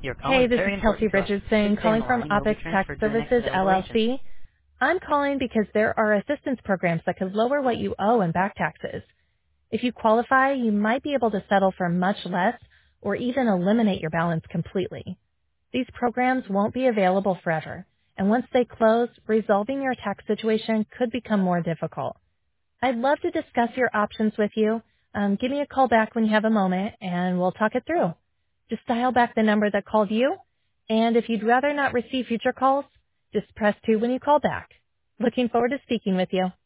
Your call Hey, is this is very Kelsey important to us. Please Richardson stay on calling the from line. You'll be OPEX Tax transferred to the next Services, available agent. LLC. I'm calling because there are assistance programs that could lower what you owe in back taxes. If you qualify, you might be able to settle for much less or even eliminate your balance completely. These programs won't be available forever, and once they close, resolving your tax situation could become more difficult. I'd love to discuss your options with you. Give me a call back when you have a moment, and we'll talk it through. Just dial back the number that called you, and if you'd rather not receive future calls, just press 2 when you call back. Looking forward to speaking with you.